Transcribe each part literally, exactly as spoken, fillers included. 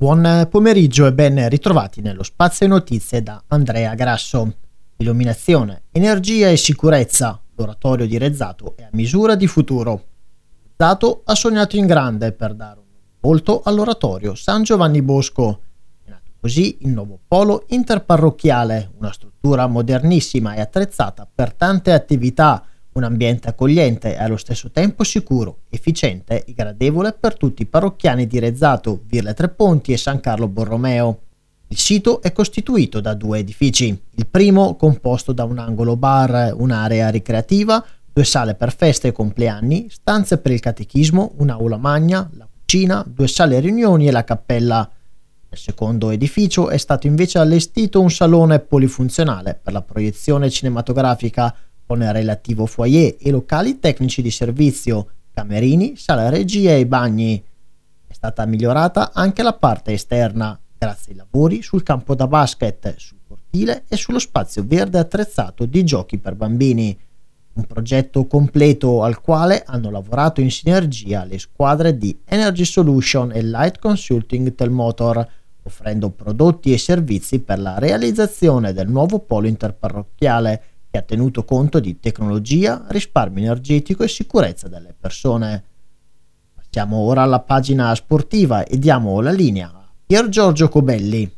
Buon pomeriggio e ben ritrovati nello spazio notizie da Andrea Grasso. Illuminazione, energia e sicurezza. L'oratorio di Rezzato è a misura di futuro. Rezzato ha sognato in grande per dare un volto all'oratorio San Giovanni Bosco. È nato così il nuovo polo interparrocchiale, una struttura modernissima e attrezzata per tante attività, un ambiente accogliente e allo stesso tempo sicuro, efficiente e gradevole per tutti i parrocchiani di Rezzato, Virle Tre Ponti e San Carlo Borromeo. Il sito è costituito da due edifici, il primo composto da un angolo bar, un'area ricreativa, due sale per feste e compleanni, stanze per il catechismo, un'aula magna, la cucina, due sale riunioni e la cappella. Nel secondo edificio è stato invece allestito un salone polifunzionale per la proiezione cinematografica con relativo foyer e locali tecnici di servizio, camerini, sala regia e bagni. È stata migliorata anche la parte esterna, grazie ai lavori sul campo da basket, sul cortile e sullo spazio verde attrezzato di giochi per bambini. Un progetto completo al quale hanno lavorato in sinergia le squadre di Energy Solution e Light Consulting Telmotor, offrendo prodotti e servizi per la realizzazione del nuovo polo interparrocchiale che ha tenuto conto di tecnologia, risparmio energetico e sicurezza delle persone. Passiamo ora alla pagina sportiva e diamo la linea a Pier Giorgio Cobelli.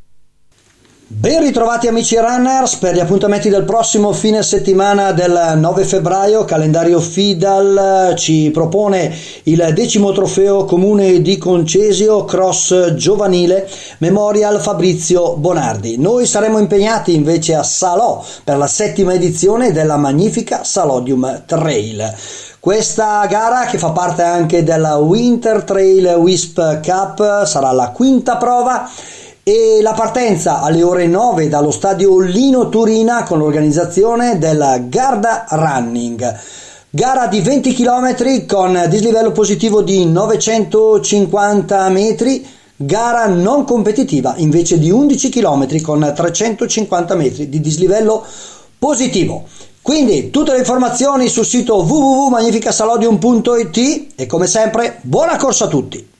Ben ritrovati amici runners per gli appuntamenti del prossimo fine settimana del nove febbraio. Calendario Fidal ci propone il decimo trofeo comune di Concesio Cross Giovanile Memorial Fabrizio Bonardi. Noi saremo impegnati invece a Salò per la settima edizione della magnifica Salodium Trail. Questa gara, che fa parte anche della Winter Trail Wisp Cup, sarà la quinta prova e la partenza alle ore nove dallo stadio Lino Turina con l'organizzazione della Garda Running. Gara di venti chilometri con dislivello positivo di novecentocinquanta metri, gara non competitiva invece di undici chilometri con trecentocinquanta metri di dislivello positivo. Quindi tutte le informazioni sul sito w w w punto magnificasalodium punto i t e come sempre buona corsa a tutti!